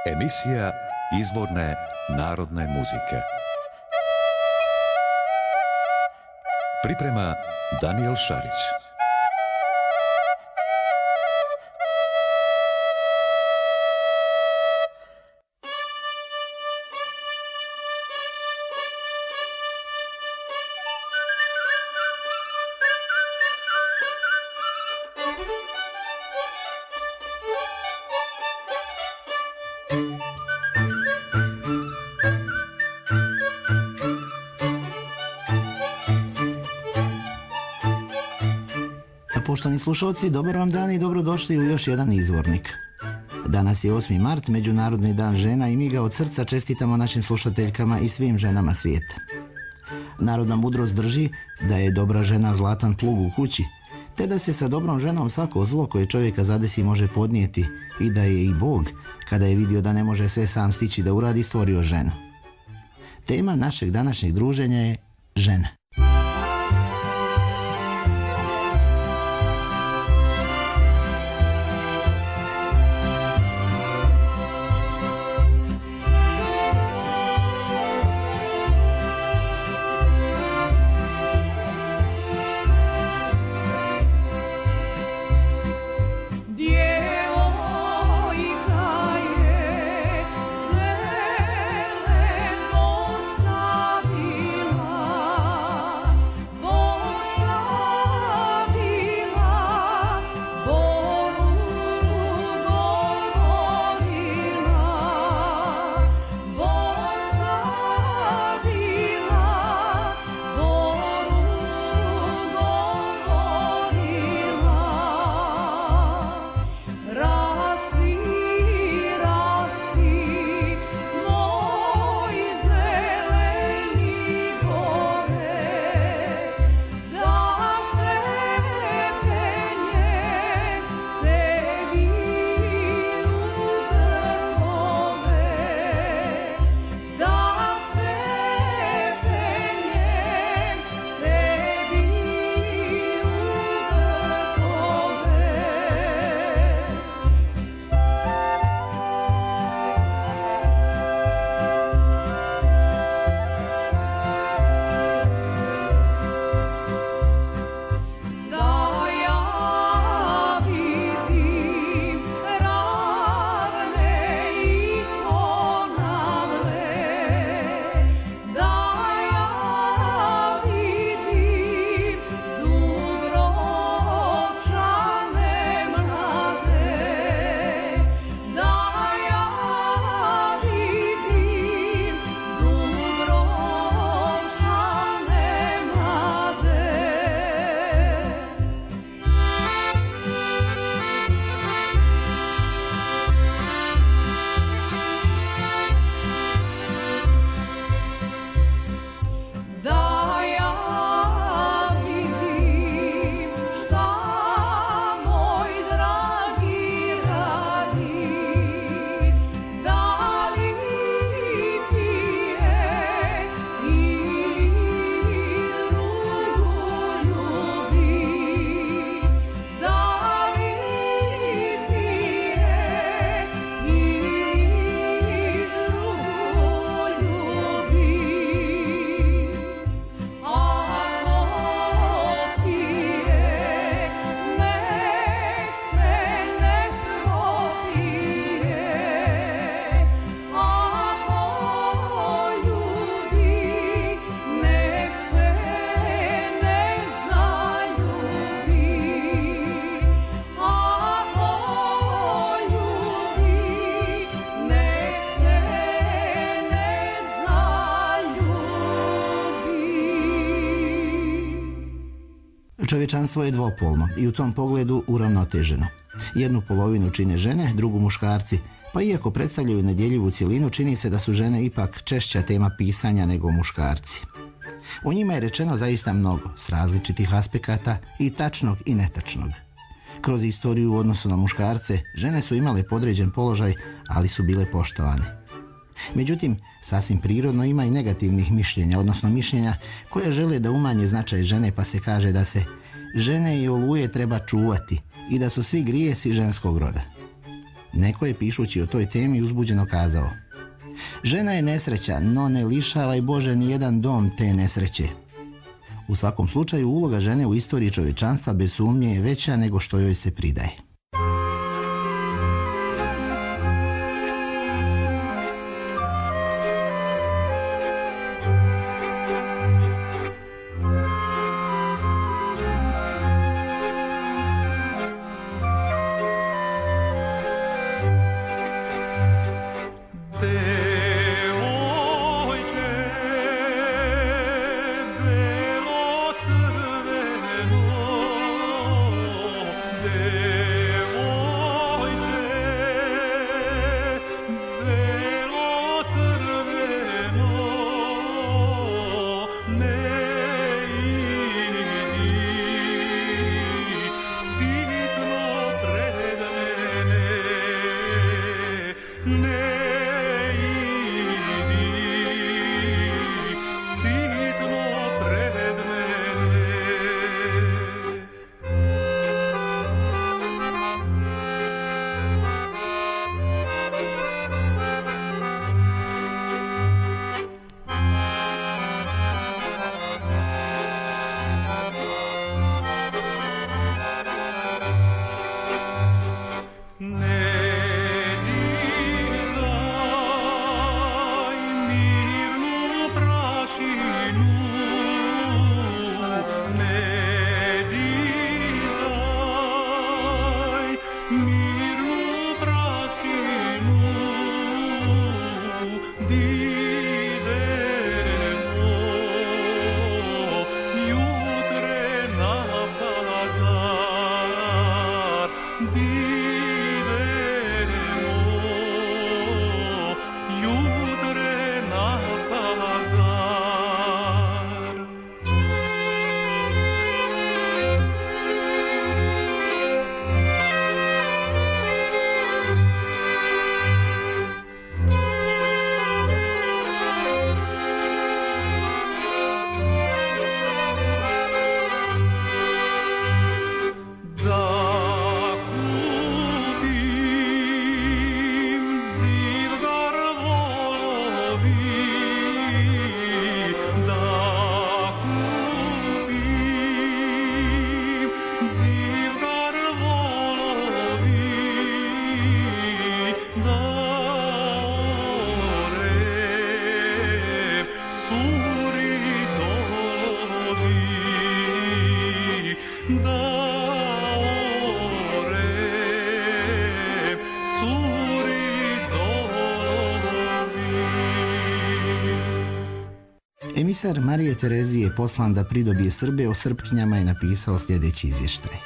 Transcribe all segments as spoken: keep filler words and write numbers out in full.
Emisija izvorne narodne muzike. Priprema Danijel Šarić. Poštovani slušalci, dobar vam dan i dobrodošli u još jedan izvornik. Danas je osmi mart, Međunarodni dan žena, i mi ga od srca čestitamo našim slušateljkama i svim ženama svijeta. Narodna mudrost drži da je dobra žena zlatan plug u kući, te da se sa dobrom ženom svako zlo koje čovjeka zadesi može podnijeti i da je i Bog, kada je vidio da ne može sve sam stići da uradi, stvorio ženu. Tema našeg današnjeg druženja je žena. Čovječanstvo je dvopolno i u tom pogledu uravnoteženo. Jednu polovinu čine žene, drugu muškarci, pa iako predstavljaju nedjeljivu cjelinu, čini se da su žene ipak češća tema pisanja nego muškarci. O njima je rečeno zaista mnogo, s različitih aspekata, i tačnog i netačnog. Kroz istoriju u odnosu na muškarce, žene su imale podređen položaj, ali su bile poštovane. Međutim, sasvim prirodno ima i negativnih mišljenja, odnosno mišljenja koje žele da umanje značaj žene, pa se kaže da se žene i oluje treba čuvati i da su svi grijesi ženskog roda. Neko je pišući o toj temi uzbuđeno kazao: žena je nesreća, no ne lišavaj Bože ni jedan dom te nesreće. U svakom slučaju uloga žene u istoriji čovječanstva bez sumnje je veća nego što joj se pridaje. Emisar Marije Terezije poslan da pridobije Srbe o Srpkinjama je napisao sljedeći izvještaj.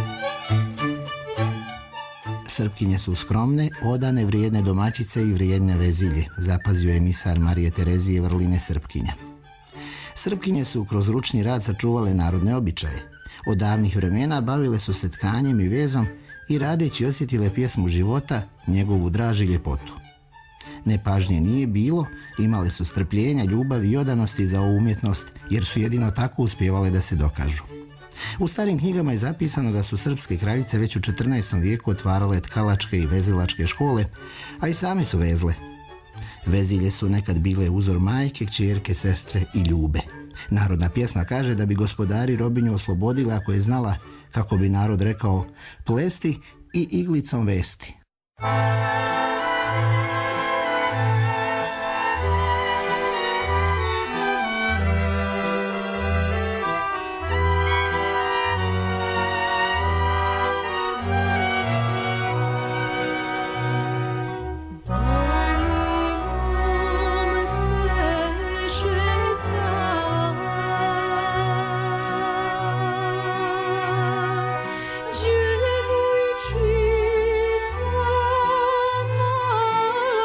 Srpkinje su skromne, odane, vrijedne domaćice i vrijedne vezilje, zapazio je emisar Marije Terezije vrline Srpkinja. Srpkinje su kroz ručni rad sačuvale narodne običaje. Od davnih vremena bavile su se tkanjem i vezom i radeći osjetile pjesmu života, njegovu draž i ljepotu. Nepažnje nije bilo, imale su strpljenja, ljubav i odanosti za ovu umjetnost, jer su jedino tako uspjevale da se dokažu. U starim knjigama je zapisano da su srpske kraljice već u četrnaestom vijeku otvarale tkalačke i vezilačke škole, a i same su vezle. Vezilje su nekad bile uzor majke, kćerke, sestre i ljube. Narodna pjesma kaže da bi gospodari robinju oslobodila ako je znala, kako bi narod rekao, plesti i iglicom vesti. Dziewujczyca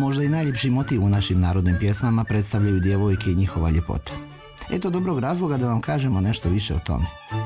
Možda i najljepši motiv u našim narodnim pjesmama predstavljaju djevojke i njihova ljepota. Eto dobrog razloga da vam kažemo nešto više o tome.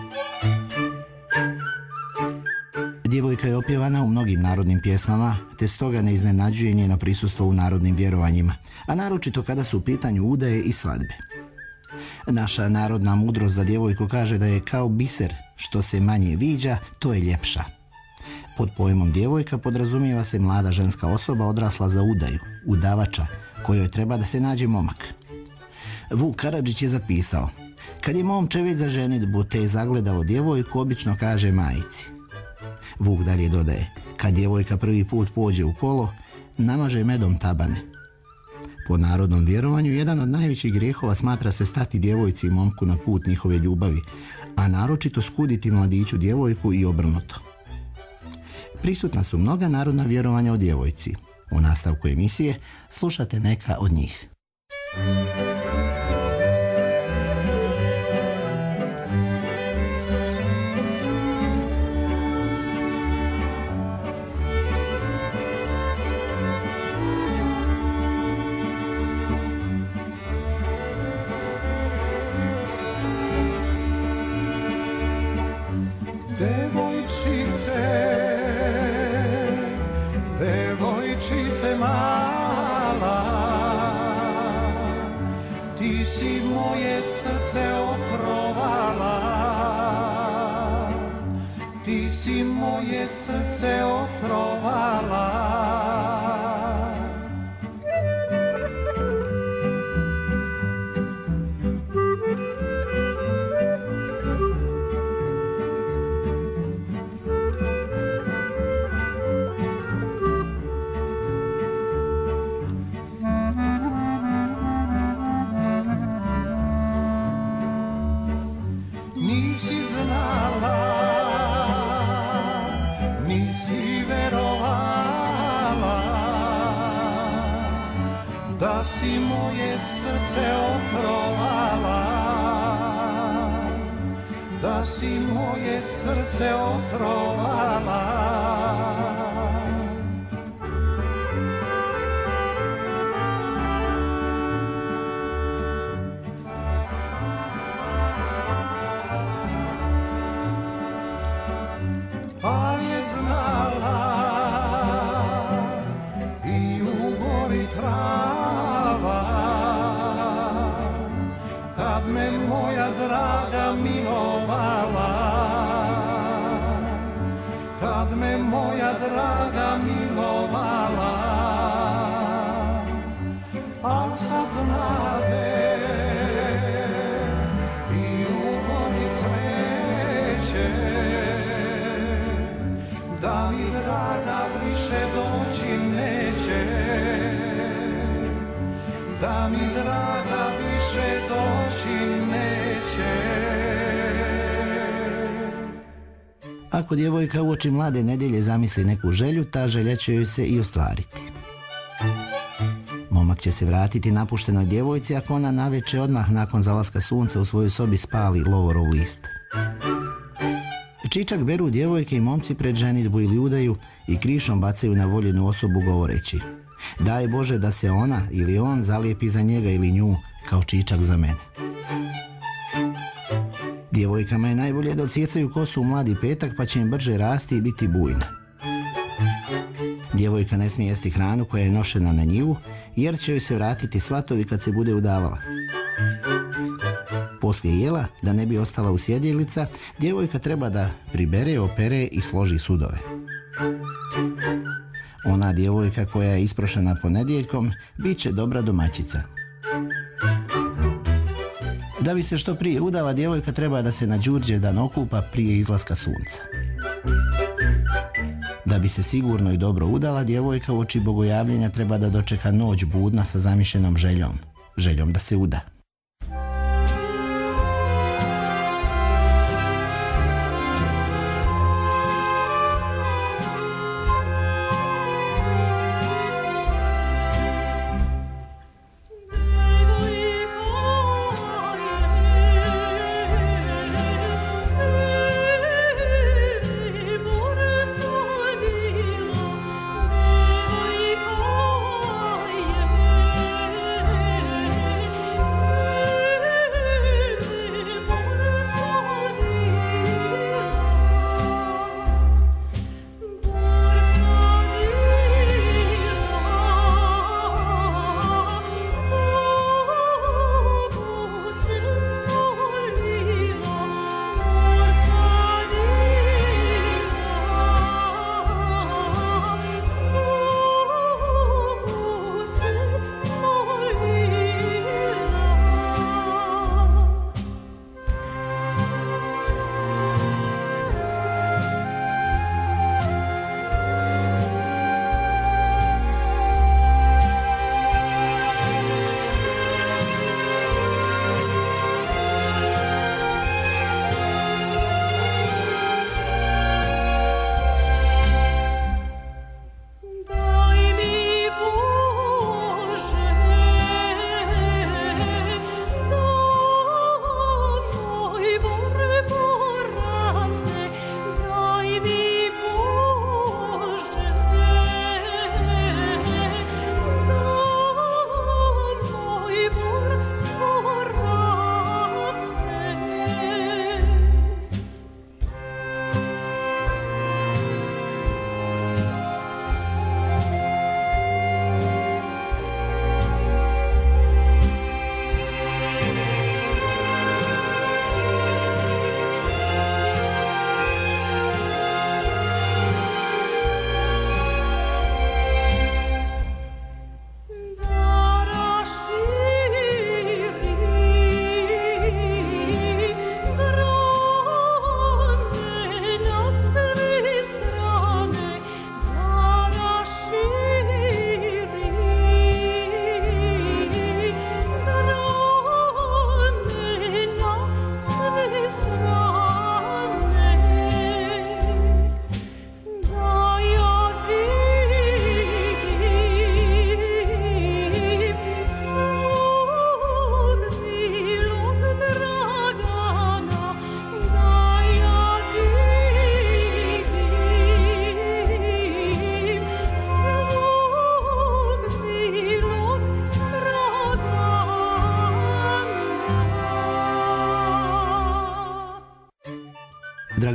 Djevojka je opjevana u mnogim narodnim pjesmama, te stoga ne iznenađuje njeno prisustvo u narodnim vjerovanjima, a naročito kada su u pitanju udaje i svadbe. Naša narodna mudrost za djevojku kaže da je kao biser, što se manje viđa, to je ljepša. Pod pojmom djevojka podrazumijeva se mlada ženska osoba odrasla za udaju, udavača, kojoj treba da se nađe momak. Vuk Karadžić je zapisao: kad je momče već za ženidbu te je zagledalo djevojku, obično kaže majici. Vuk dalje dodaje: kad djevojka prvi put pođe u kolo, namaže medom tabane. Po narodnom vjerovanju, jedan od najvećih grijehova smatra se stati djevojci i momku na put njihove ljubavi, a naročito skuditi mladiću djevojku i obrnuto. Prisutna su mnoga narodna vjerovanja o djevojci. U nastavku emisije slušate neka od njih. Devojčice mala, ti si moje srce otrovala, ti si moje srce otrovala. Nisi znala, nisi verovala, da si moje srce otrovala, da si moje srce otrovala. Ali je znala i u gori trava, kad me moja draga milovala, kad me moja draga milovala. Al sad znade i u gori cveće, da mi draga više doći neće, da mi draga više doći neće. Ako djevojka uoči mlade nedjelje zamisli neku želju, ta želja će joj se i ostvariti. Momak će se vratiti napuštenoj djevojci ako ona navečer odmah nakon zalaska sunca u svojoj sobi spali lovorov list. Čičak beru djevojke i momci pred ženidbu ili udaju i krišom bacaju na voljenu osobu govoreći: daj Bože da se ona ili on zalijepi za njega ili nju kao čičak za mene. Djevojkama je najbolje da odsjecaju kosu u mladi petak, pa će im brže rasti i biti bujna. Djevojka ne smije jesti hranu koja je nošena na njivu, jer će joj se vratiti svatovi kad se bude udavala. Poslije jela, da ne bi ostala usjedjelica, djevojka treba da pribere, opere i složi sudove. Ona djevojka koja je isprošena ponedjeljkom bit će dobra domaćica. Da bi se što prije udala, djevojka treba da se na Đurđevdan okupa prije izlaska sunca. Da bi se sigurno i dobro udala, djevojka uoči bogojavljenja treba da dočeka noć budna sa zamišljenom željom, željom da se uda. Oj,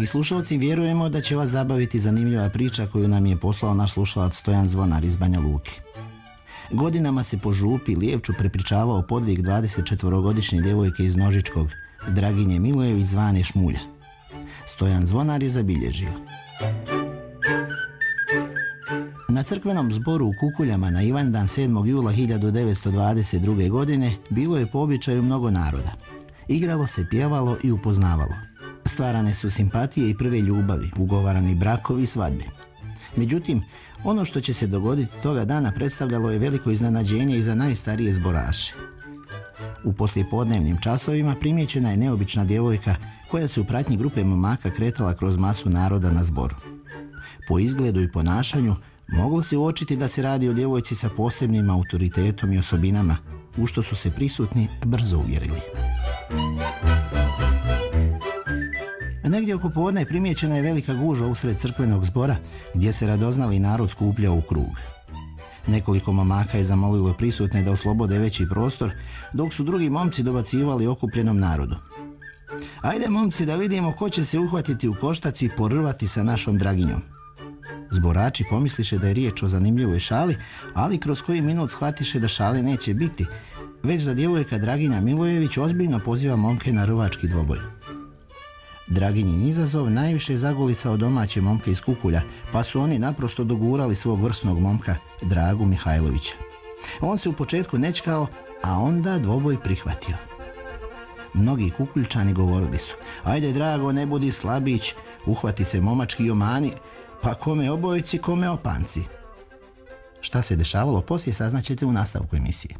slušalci, vjerujemo da će vas zabaviti zanimljiva priča koju nam je poslao naš slušalac Stojan Zvonar iz Banja Luke. Godinama se po Župi Lijevču prepričavao podvig dvadesetčetvorogodišnje djevojke iz Nožičkog, Draginje Milojević zvane Šmulja. Stojan Zvonar je zabilježio. Na crkvenom zboru u Kukuljama na Ivandan sedmog jula hiljadu devetsto dvadeset druge. godine bilo je po običaju mnogo naroda. Igralo se, pjevalo i upoznavalo. Stvarane su simpatije i prve ljubavi, ugovarani brakovi i svadbe. Međutim, ono što će se dogoditi toga dana predstavljalo je veliko iznenađenje i za najstarije zboraše. U poslijepodnevnim časovima primijećena je neobična djevojka koja se u pratnji grupe momaka kretala kroz masu naroda na zboru. Po izgledu i ponašanju moglo se uočiti da se radi o djevojci sa posebnim autoritetom i osobinama, u što su se prisutni brzo uvjerili. Negdje oko podne primijećena je velika gužva usred crkvenog zbora gdje se radoznali narod skupljao u krug. Nekoliko momaka je zamolilo prisutne da oslobode veći prostor, dok su drugi momci dobacivali okupljenom narodu: "Ajde momci da vidimo ko će se uhvatiti u koštac i porvati sa našom Draginjom." Zborači pomisliše da je riječ o zanimljivoj šali, ali kroz koji minut shvatiše da šale neće biti, već da djevojka Draginja Milojević ozbiljno poziva momke na rvački dvoboj. Draginjin izazov najviše zagolicao domaće momke iz Kukulja, pa su oni naprosto dogurali svog vrsnog momka, Dragu Mihajlovića. On se u početku nečkao, a onda dvoboj prihvatio. Mnogi Kukuljčani govorili su: "Ajde Drago, ne budi slabić, uhvati se momački omani, pa kome obojci, kome opanci." Šta se dešavalo poslije saznaćete u nastavku emisije.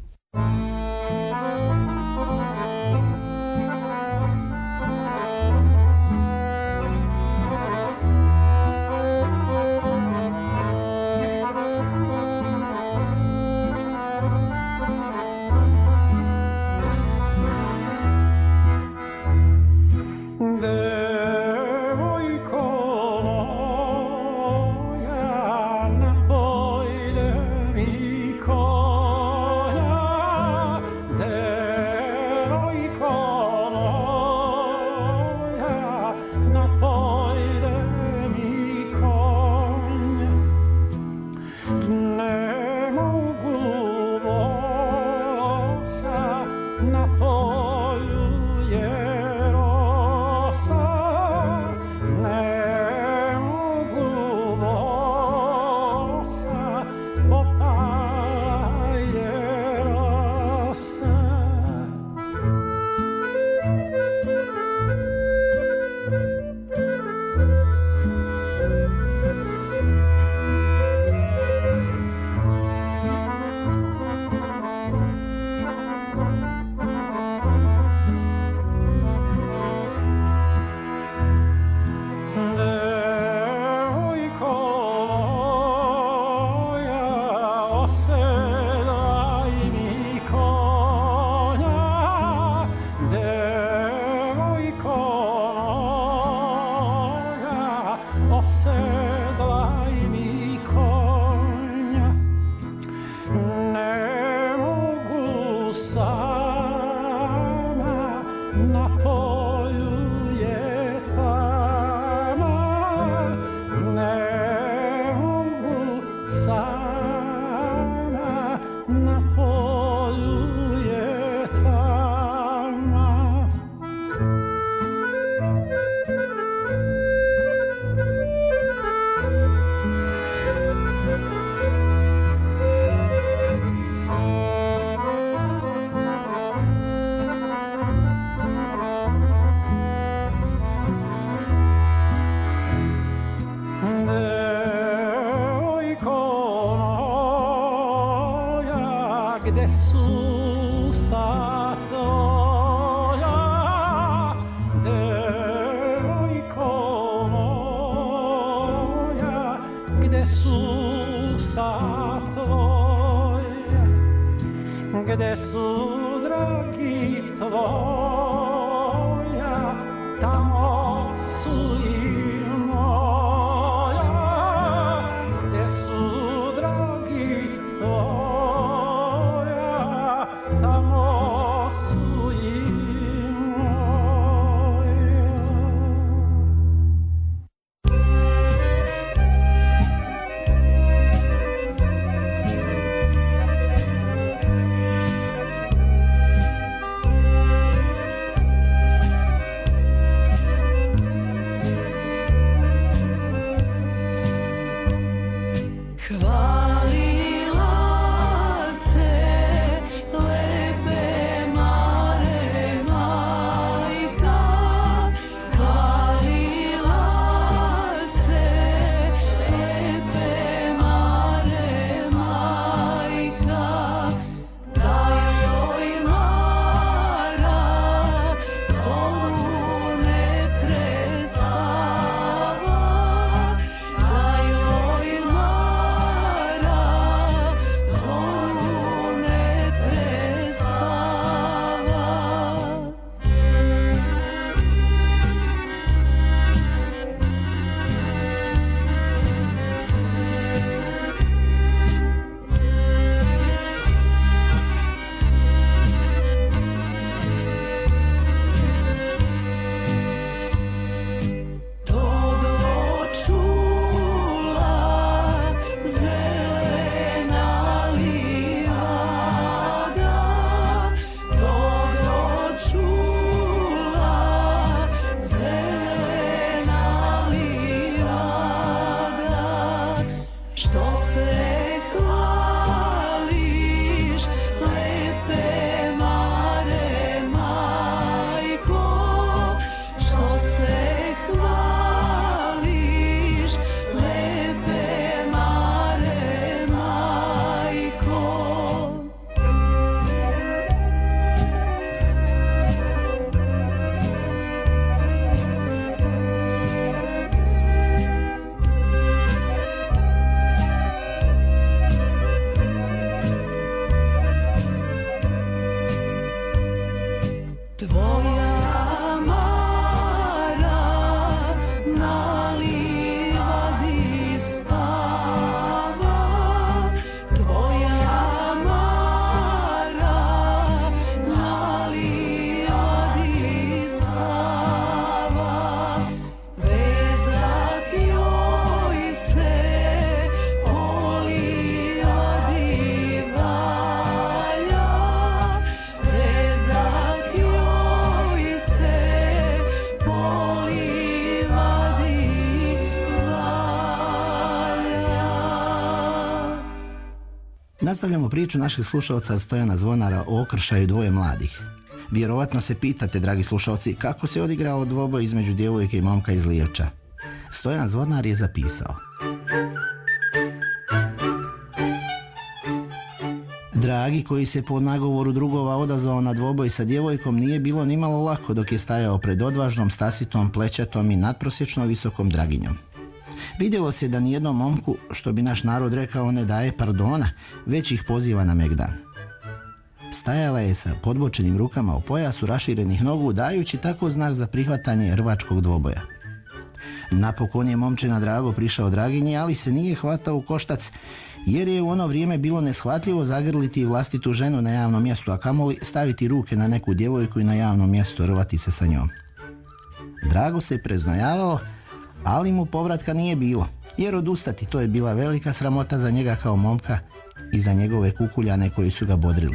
Gde su dragi tvoja, tamo su i moja. Gde su dragi tvoja, tamo su i moja. Nastavljamo priču naših slušalca Stojana Zvonara o okršaju dvoje mladih. Vjerovatno se pitate, dragi slušalci, kako se odigrao dvoboj između djevojke i momka iz Lijevča. Stojan Zvornar je zapisao: Dragi, koji se po nagovoru drugova odazvao na dvoboj sa djevojkom, nije bilo nimalo lako dok je stajao pred odvažnom, stasitom, plećatom i nadprosječno visokom Draginjom. Vidjelo se da nijednom momku, što bi naš narod rekao, ne daje pardona, već ih poziva na megdan. Stajala je sa podbočenim rukama u pojasu raširenih nogu, dajući tako znak za prihvatanje rvačkog dvoboja. Napokon je momčina Drago prišao Draginji, ali se nije hvatao u koštac, jer je u ono vrijeme bilo neshvatljivo zagrliti vlastitu ženu na javnom mjestu, a kamoli staviti ruke na neku djevojku i na javnom mjestu rvati se sa njom. Drago se preznojavao, ali mu povratka nije bilo, jer odustati to je bila velika sramota za njega kao momka i za njegove kukuljane koji su ga bodrili.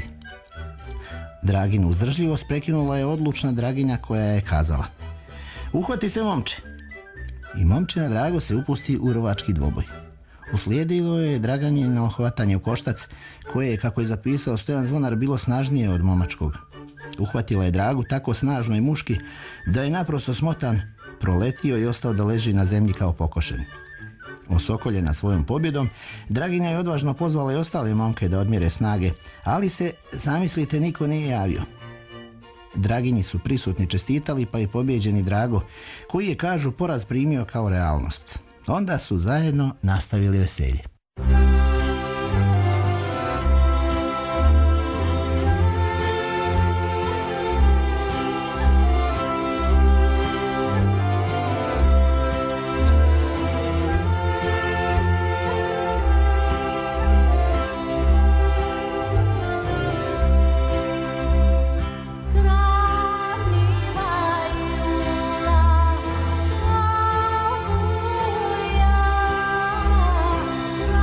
Draginu uzdržljivost prekinula je odlučna Draginja koja je kazala: Uhvati se, momče! I momčina Drago se upusti u rvački dvoboj. Uslijedilo je Draganjino hvatanje u koštac, koje je, kako je zapisao Stojan Zvonar, bilo snažnije od momačkog. Uhvatila je Dragu tako snažno i muški da je naprosto smotan proletio i ostao da leži na zemlji kao pokošen. Osokoljena svojom pobjedom, Draginja je odvažno pozvala i ostale momke da odmjere snage, ali se, zamislite, niko nije javio. Draginji su prisutni čestitali, pa i pobjeđeni Drago, koji je, kažu, poraz primio kao realnost. Onda su zajedno nastavili veselje. Ra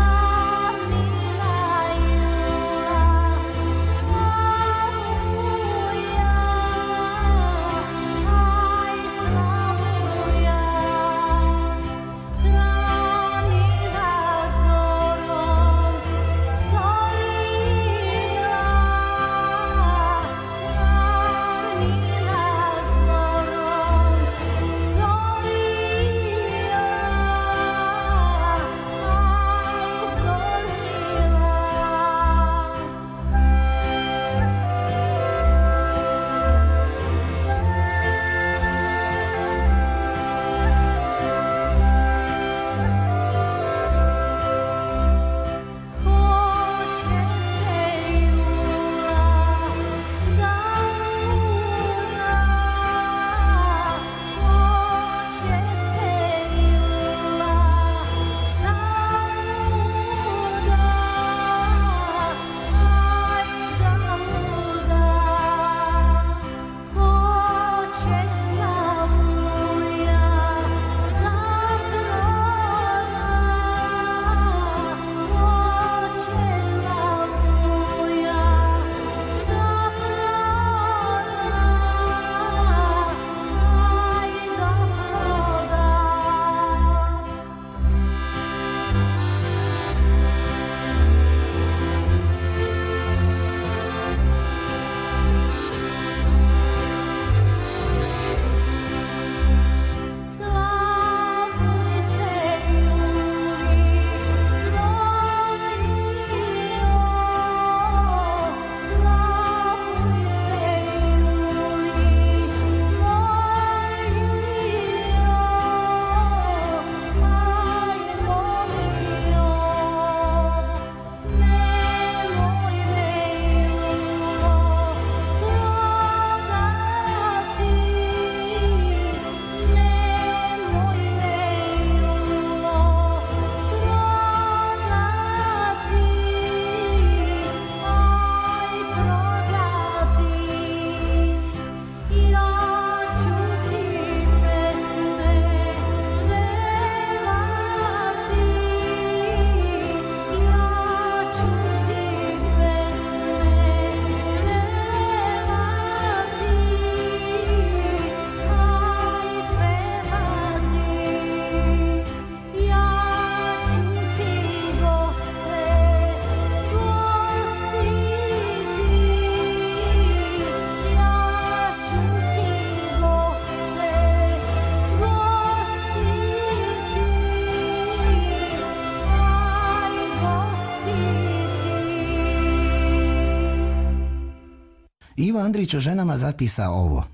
Ivo Andrić o ženama zapisa ovo.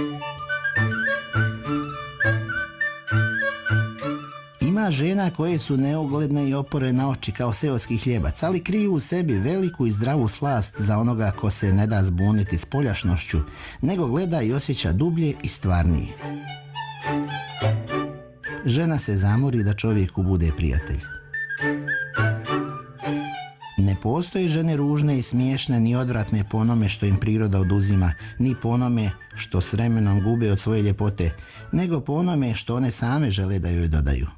Ima žena koje su neugledne i opore na oči kao seoski hljebac, ali kriju u sebi veliku i zdravu slast za onoga ko se ne da zbuniti spoljašnošću, nego gleda i osjeća dublje i stvarnije. Žena se zamori da čovjeku bude prijatelj. Ne postoje žene ružne i smiješne ni odvratne po onome što im priroda oduzima, ni po onome što s vremenom gube od svoje ljepote, nego po onome što one same žele da joj dodaju.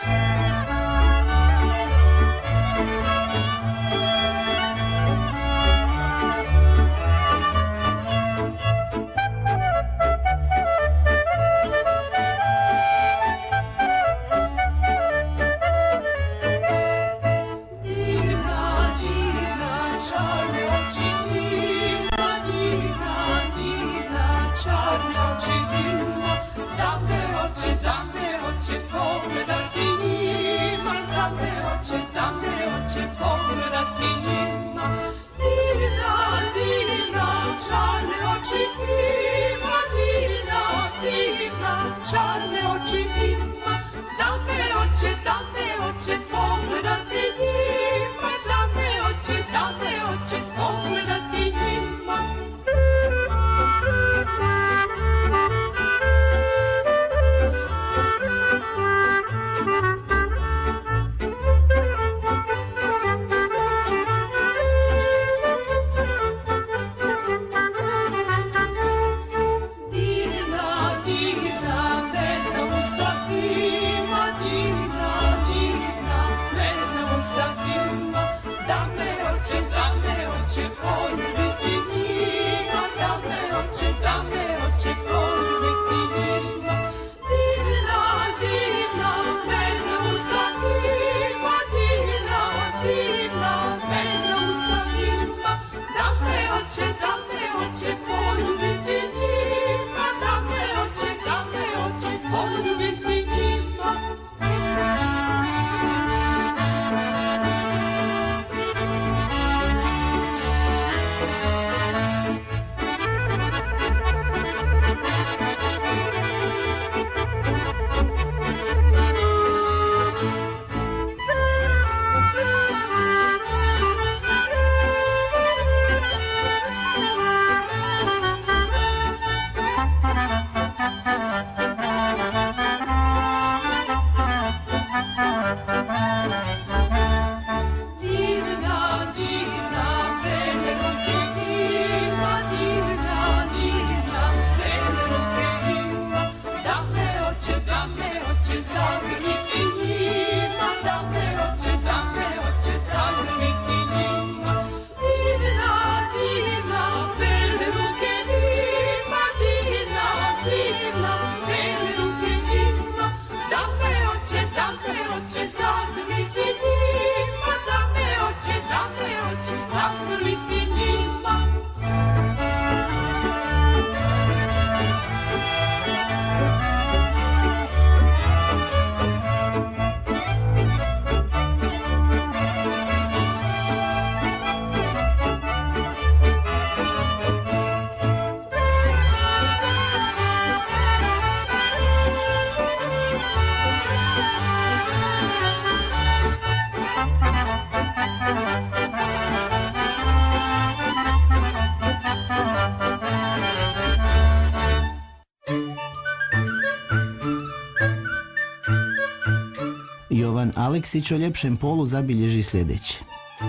Jovan Aleksić o ljepšem polu zabilježi sljedeće.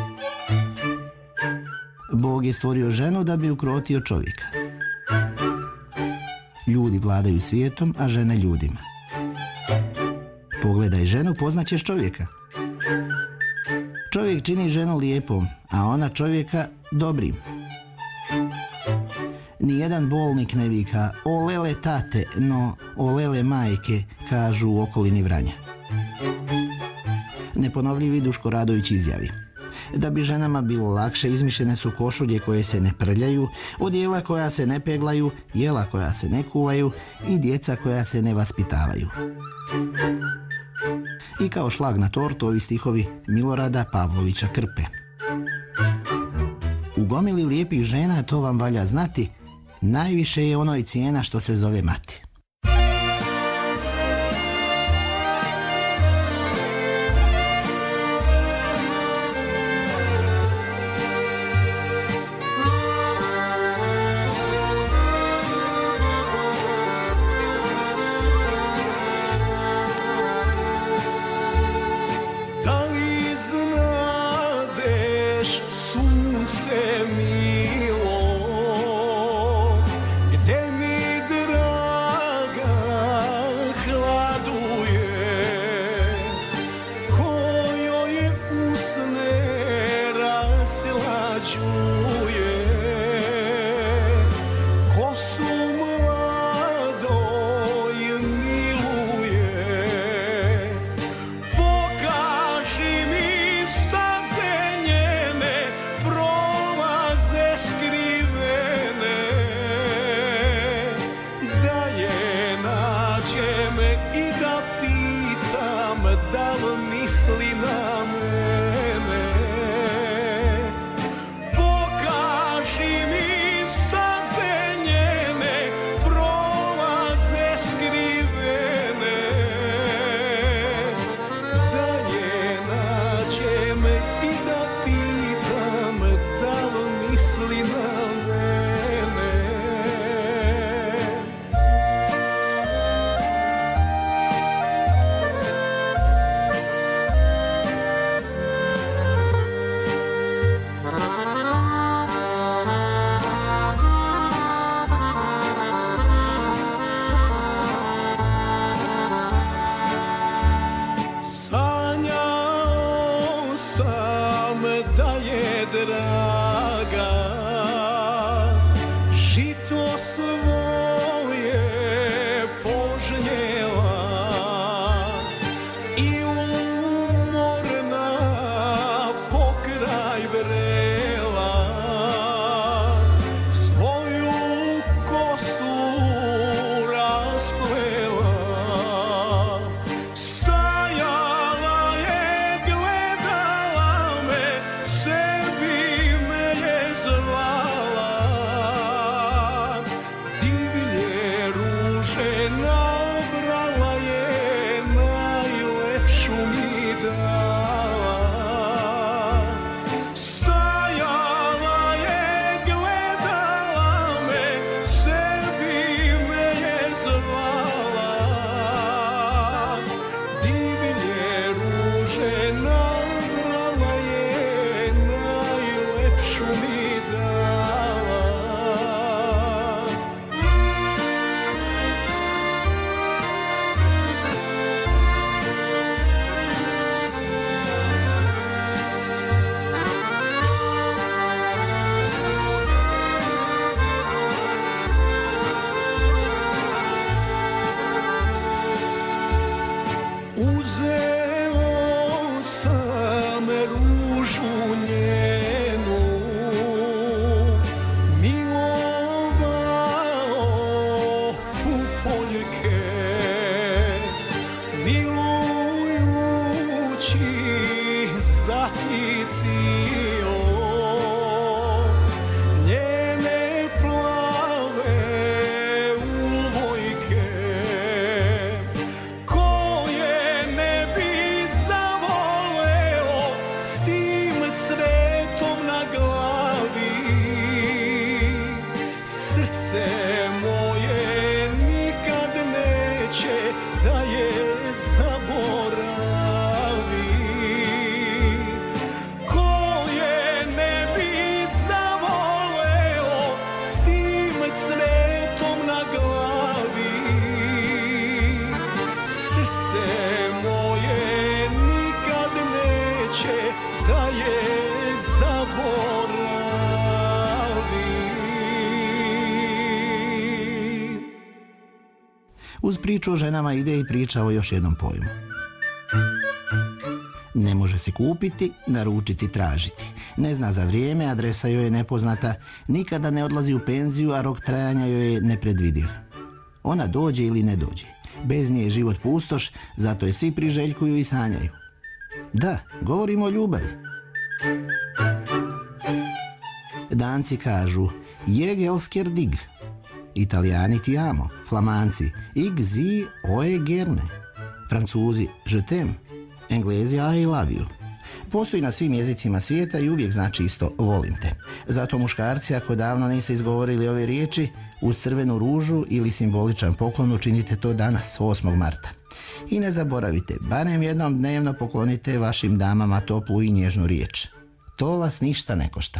Bog je stvorio ženu da bi ukrotio čovjeka. Ljudi vladaju svijetom, a žene ljudima. Pogledaj ženu, poznaćeš čovjeka. Čovjek čini ženu lijepom, a ona čovjeka dobrim. Nijedan bolnik ne vika o lele tate, no o lele majke, kažu u okolini Vranja. Neponovljivi Duško Radović izjavi: da bi ženama bilo lakše, izmišljene su košulje koje se ne prljaju, odijela koja se ne peglaju, jela koja se ne kuvaju i djeca koja se ne vaspitavaju. I kao šlag na tortu ovi stihovi Milorada Pavlovića Krpe. U gomili lijepih žena, to vam valja znati, Najviše je ono i cijena što se zove mati. Uz priču o ženama ide i priča o još jednom pojmu. Ne može se kupiti, naručiti, tražiti. Ne zna za vrijeme, adresa joj je nepoznata, nikada ne odlazi u penziju, a rok trajanja joj je nepredvidiv. Ona dođe ili ne dođe. Bez nje je život pustoš, zato je svi priželjkuju i sanjaju. Da, govorimo o ljubavi. Danci kažu Jegelsker dig, Italijani ti amo, Flamanci ich sie oe gerne, Francuzi je t'aime, Englezi I love you. Postoji na svim jezicima svijeta i uvijek znači isto volim te. Zato muškarci, ako davno niste izgovorili ove riječi, uz crvenu ružu ili simboličan poklon učinite to danas, osmog marta. I ne zaboravite, barem jednom dnevno poklonite vašim damama toplu i nježnu riječ. To vas ništa ne košta.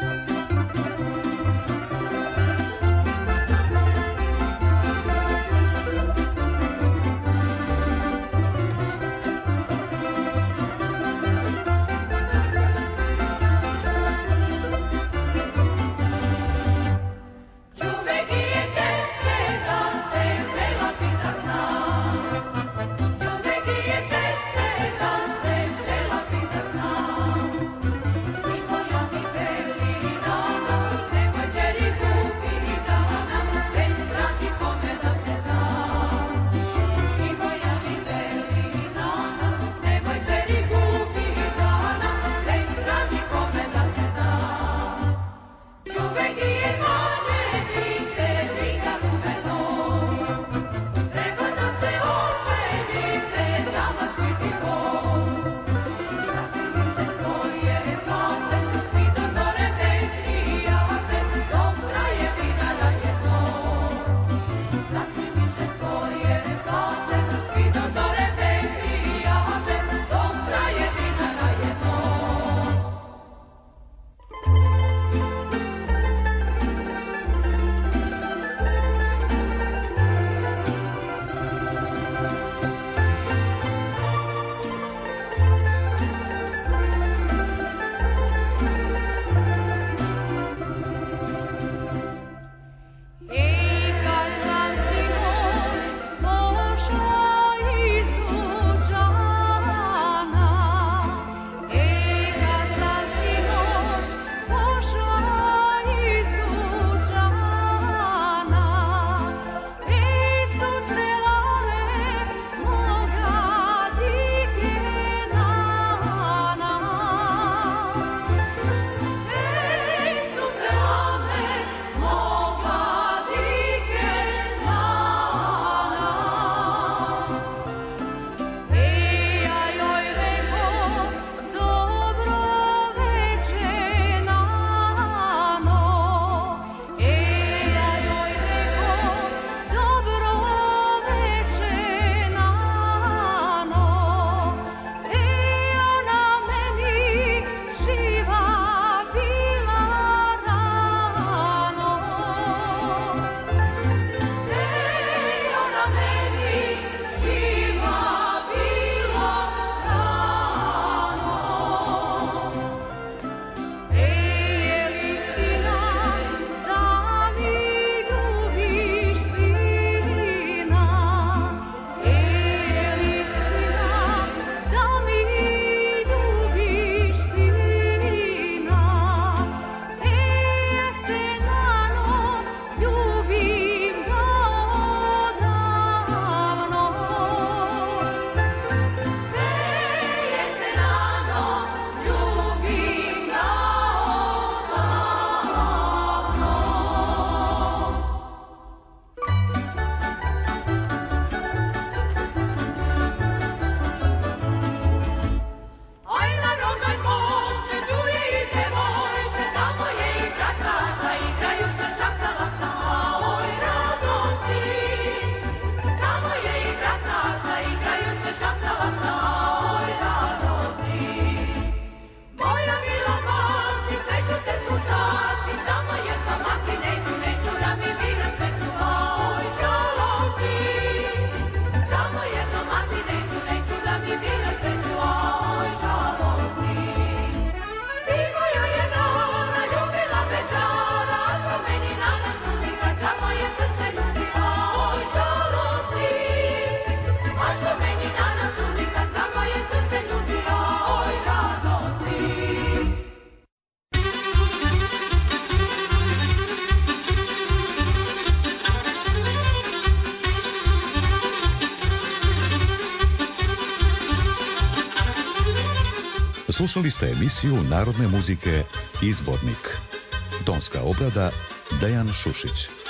Slušali ste emisiju narodne muzike Izvornik. Tonska obrada Dejan Šušić.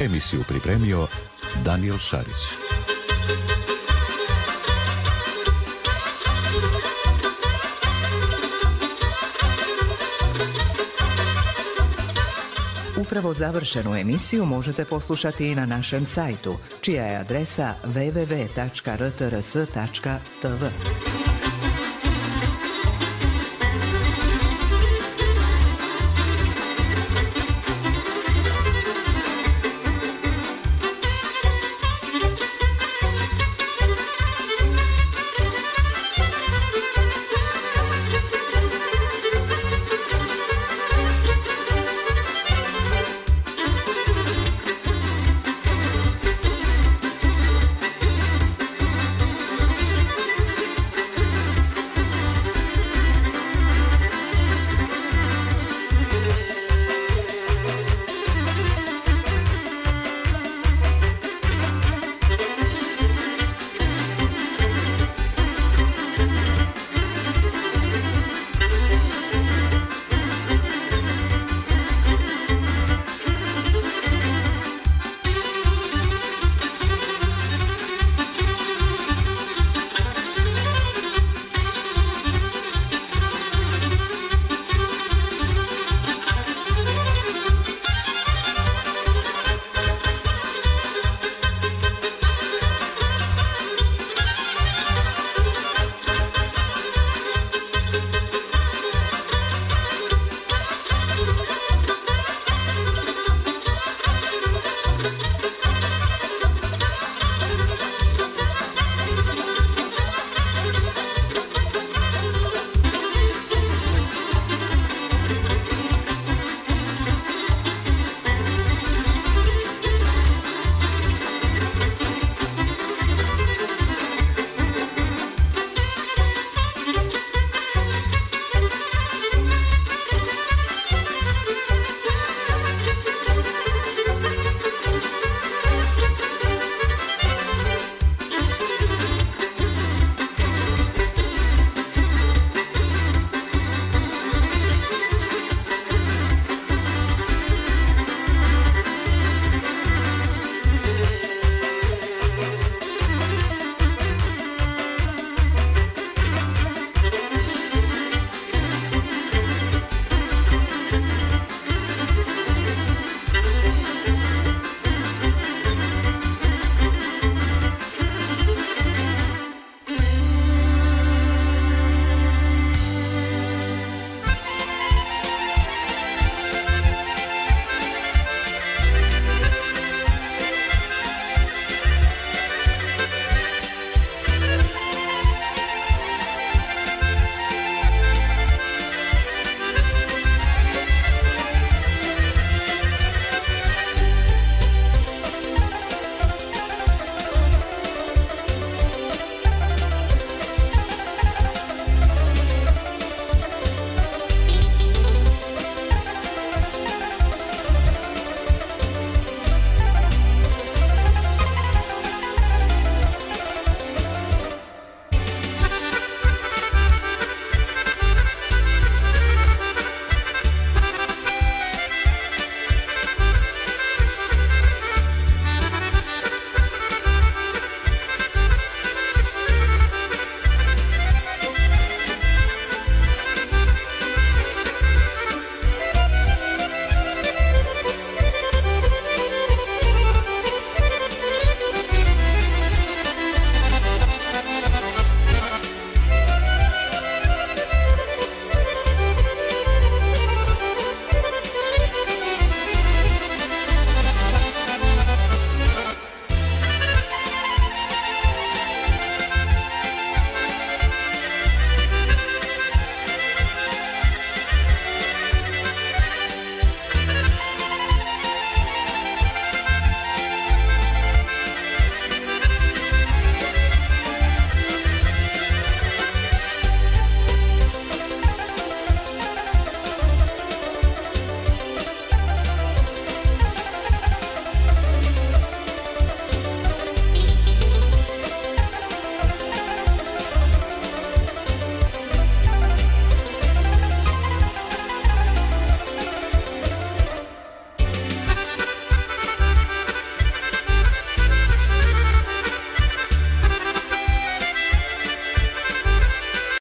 Emisiju pripremio Daniel Šarić. Upravo završenu emisiju možete poslušati i na našem sajtu, čija je adresa w w w tačka r t r s tačka t v.